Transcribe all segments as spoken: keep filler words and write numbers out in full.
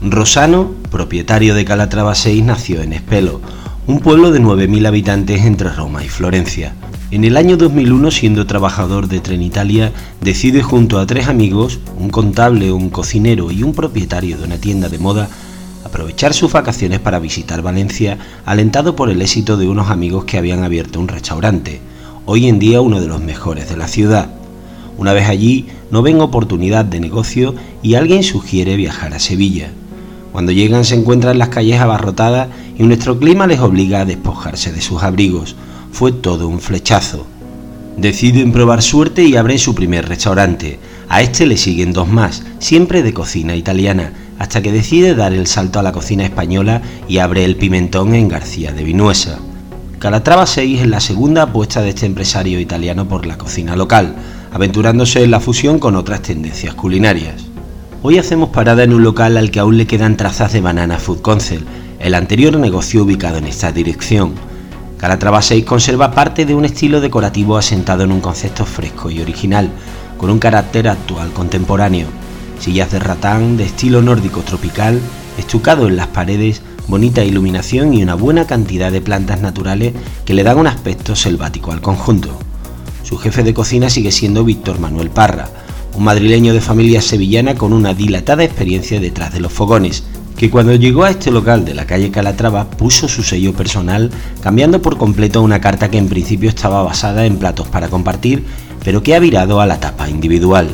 Rosano, propietario de Calatrava seis, nació en Espelo, un pueblo de nueve mil habitantes entre Roma y Florencia. En el año dos mil uno, siendo trabajador de Trenitalia, decide junto a tres amigos, un contable, un cocinero y un propietario de una tienda de moda, aprovechar sus vacaciones para visitar Valencia, alentado por el éxito de unos amigos que habían abierto un restaurante, hoy en día uno de los mejores de la ciudad. Una vez allí, no ven oportunidad de negocio y alguien sugiere viajar a Sevilla. Cuando llegan se encuentran las calles abarrotadas y nuestro clima les obliga a despojarse de sus abrigos. Fue todo un flechazo. Deciden probar suerte y abren su primer restaurante. A este le siguen dos más, siempre de cocina italiana, hasta que decide dar el salto a la cocina española y abre el Pimentón en García de Vinuesa. Calatrava seis es la segunda apuesta de este empresario italiano por la cocina local, aventurándose en la fusión con otras tendencias culinarias. Hoy hacemos parada en un local al que aún le quedan trazas de Banana Food Concept, el anterior negocio ubicado en esta dirección. Calatrava seis conserva parte de un estilo decorativo asentado en un concepto fresco y original, con un carácter actual contemporáneo. Sillas de ratán de estilo nórdico tropical, estucado en las paredes, bonita iluminación y una buena cantidad de plantas naturales que le dan un aspecto selvático al conjunto. Su jefe de cocina sigue siendo Víctor Manuel Parra, un madrileño de familia sevillana con una dilatada experiencia detrás de los fogones, que cuando llegó a este local de la calle Calatrava puso su sello personal, cambiando por completo una carta que en principio estaba basada en platos para compartir, pero que ha virado a la tapa individual.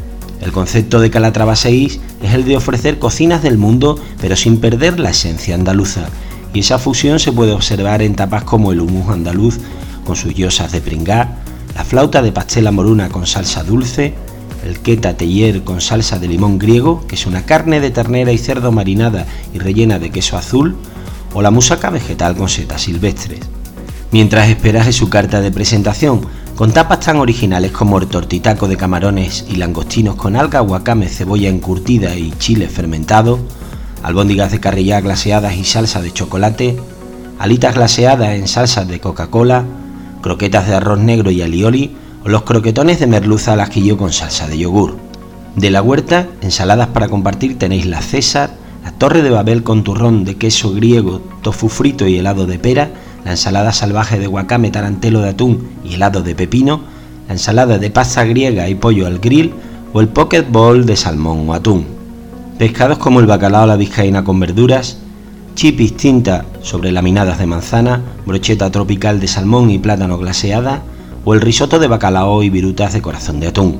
El concepto de Calatrava seis es el de ofrecer cocinas del mundo, pero sin perder la esencia andaluza, y esa fusión se puede observar en tapas como el hummus andaluz con sus llosas de pringá, la flauta de pastela moruna con salsa dulce, el queta teller con salsa de limón griego, que es una carne de ternera y cerdo marinada y rellena de queso azul, o la musaca vegetal con setas silvestres. Mientras esperas en su carta de presentación, con tapas tan originales como el tortitaco de camarones y langostinos con alga, guacame, cebolla encurtida y chile fermentado, albóndigas de carrillá glaseadas y salsa de chocolate, alitas glaseadas en salsa de Coca-Cola, croquetas de arroz negro y alioli, o los croquetones de merluza al ajillo con salsa de yogur. De la huerta, ensaladas para compartir tenéis la César, la torre de Babel con turrón de queso griego, tofu frito y helado de pera, la ensalada salvaje de guacame, tarantelo de atún y helado de pepino, la ensalada de pasta griega y pollo al grill o el pocket bowl de salmón o atún. Pescados como el bacalao a la vizcaína con verduras, chipis tinta sobre laminadas de manzana, brocheta tropical de salmón y plátano glaseada, o el risotto de bacalao y virutas de corazón de atún.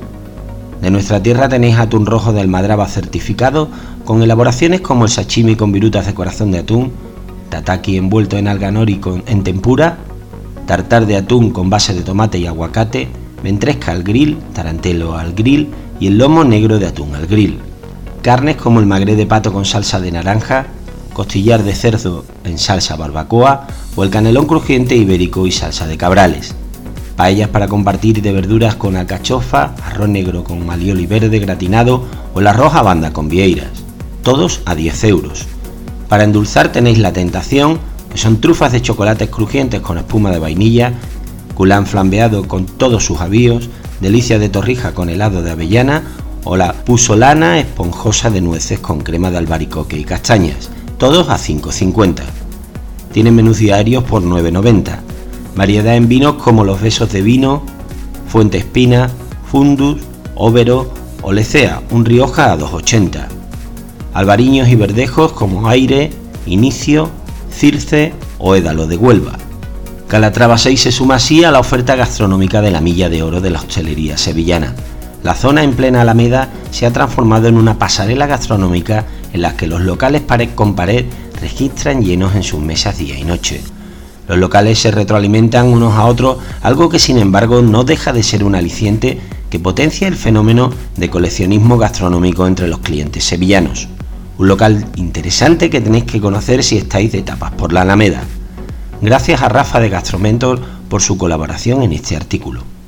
De nuestra tierra tenéis atún rojo de Almadraba certificado, con elaboraciones como el sashimi con virutas de corazón de atún, tataki envuelto en alga nori con, en tempura, tartar de atún con base de tomate y aguacate, ventresca al grill, tarantelo al grill y el lomo negro de atún al grill. Carnes como el magret de pato con salsa de naranja, costillar de cerdo en salsa barbacoa o el canelón crujiente ibérico y salsa de cabrales. Paellas para compartir de verduras con alcachofa, arroz negro con alioli verde gratinado o el arroz a banda con vieiras, todos a diez euros. Para endulzar tenéis la tentación, que son trufas de chocolates crujientes con espuma de vainilla, culán flambeado con todos sus avíos, delicia de torrija con helado de avellana o la pusolana esponjosa de nueces con crema de albaricoque y castañas, todos a cinco cincuenta. Tienen menús diarios por nueve noventa. Variedad en vinos como los besos de vino, Fuente Espina, Fundus, Óvero o Lecea, un Rioja a dos ochenta. Albariños y verdejos como Aire, Inicio, Circe o Édalo de Huelva. Calatrava seis se suma así a la oferta gastronómica de la milla de oro de la hostelería sevillana. La zona en plena Alameda se ha transformado en una pasarela gastronómica en la que los locales pared con pared registran llenos en sus mesas día y noche. Los locales se retroalimentan unos a otros, algo que sin embargo no deja de ser un aliciente que potencia el fenómeno de coleccionismo gastronómico entre los clientes sevillanos. Un local interesante que tenéis que conocer si estáis de tapas por la Alameda. Gracias a Rafa de Gastromentor por su colaboración en este artículo.